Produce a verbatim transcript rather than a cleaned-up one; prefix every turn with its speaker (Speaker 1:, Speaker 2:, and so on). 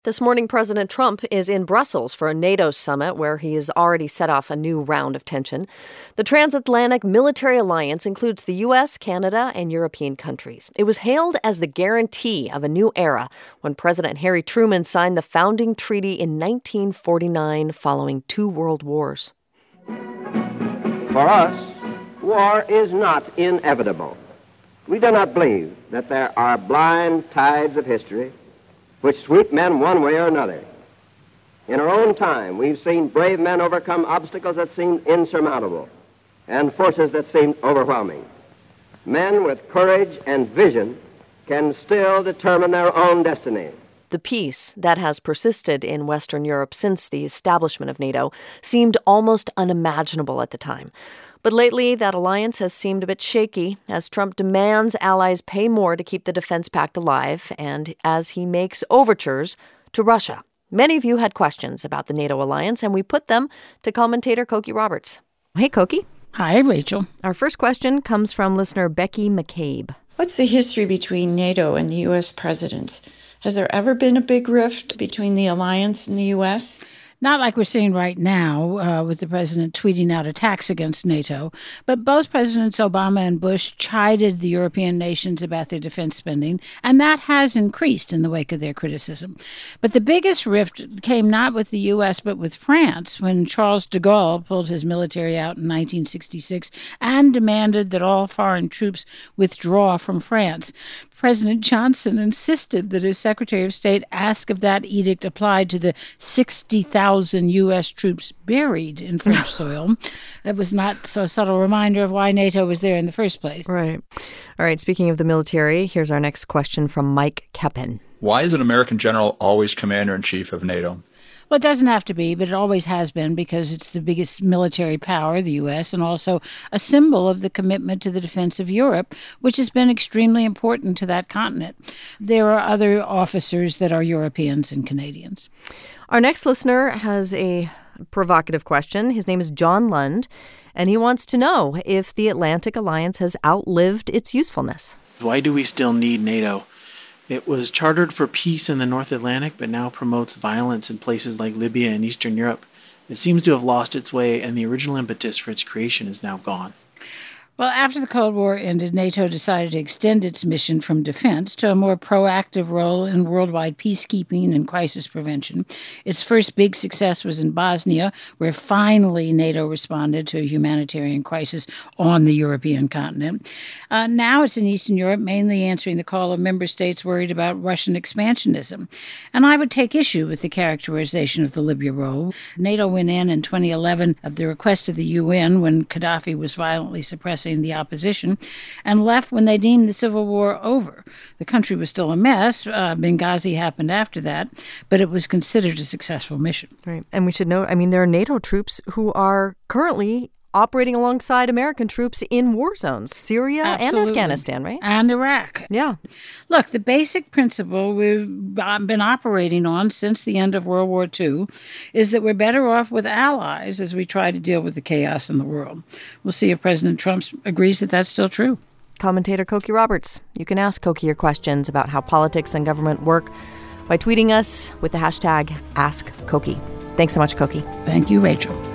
Speaker 1: This morning, President Trump is in Brussels for a NATO summit where he has already set off a new round of tension. The transatlantic military alliance includes the U S, Canada, and European countries. It was hailed as the guarantee of a new era when President Harry Truman signed the founding treaty in nineteen forty-nine following two world wars.
Speaker 2: For us, war is not inevitable. We do not believe that there are blind tides of history which sweep men one way or another. In our own time, we've seen brave men overcome obstacles that seemed insurmountable and forces that seemed overwhelming. Men with courage and vision can still determine their own destiny.
Speaker 1: The peace that has persisted in Western Europe since the establishment of NATO seemed almost unimaginable at the time. But lately, that alliance has seemed a bit shaky as Trump demands allies pay more to keep the defense pact alive and as he makes overtures to Russia. Many of you had questions about the NATO alliance, and we put them to commentator Cokie Roberts. Hey, Cokie.
Speaker 3: Hi, Rachel.
Speaker 1: Our first question comes from listener Becky McCabe.
Speaker 4: What's the history between NATO and the U S presidents? Has there ever been a big rift between the alliance and the U S?
Speaker 3: Not like we're seeing right now uh, with the president tweeting out attacks against NATO, but both Presidents Obama and Bush chided the European nations about their defense spending, and that has increased in the wake of their criticism. But the biggest rift came not with the U S but with France when Charles de Gaulle pulled his military out in nineteen sixty-six and demanded that all foreign troops withdraw from France. President Johnson insisted that his Secretary of State ask if that edict applied to the sixty thousand U S troops buried in French soil. That was not so subtle reminder of why NATO was there in the first place.
Speaker 1: Right. All right. Speaking of the military, here's our next question from Mike Keppen.
Speaker 5: Why is an American general always commander-in-chief of NATO?
Speaker 3: Well, it doesn't have to be, but it always has been because it's the biggest military power, the U S, and also a symbol of the commitment to the defense of Europe, which has been extremely important to that continent. There are other officers that are Europeans and Canadians.
Speaker 1: Our next listener has a provocative question. His name is John Lund, and he wants to know if the Atlantic Alliance has outlived its usefulness.
Speaker 6: Why do we still need NATO? It was chartered for peace in the North Atlantic, but now promotes violence in places like Libya and Eastern Europe. It seems to have lost its way, and the original impetus for its creation is now gone.
Speaker 3: Well, after the Cold War ended, NATO decided to extend its mission from defense to a more proactive role in worldwide peacekeeping and crisis prevention. Its first big success was in Bosnia, where finally NATO responded to a humanitarian crisis on the European continent. Uh, now it's in Eastern Europe, mainly answering the call of member states worried about Russian expansionism. And I would take issue with the characterization of the Libya role. NATO went in in twenty eleven at the request of the U N when Gaddafi was violently suppressing the opposition, and left when they deemed the civil war over. The country was still a mess. Uh, Benghazi happened after that, but it was considered a successful mission.
Speaker 1: Right. And we should note, I mean, there are NATO troops who are currently operating alongside American troops in war zones, Syria
Speaker 3: Absolutely.
Speaker 1: and Afghanistan, right?
Speaker 3: And Iraq.
Speaker 1: Yeah.
Speaker 3: Look, the basic principle we've been operating on since the end of World War Two is that we're better off with allies as we try to deal with the chaos in the world. We'll see if President Trump agrees that that's still true.
Speaker 1: Commentator Cokie Roberts. You can ask Cokie your questions about how politics and government work by tweeting us with the hashtag AskCokie. Thanks so much, Cokie.
Speaker 3: Thank you, Rachel.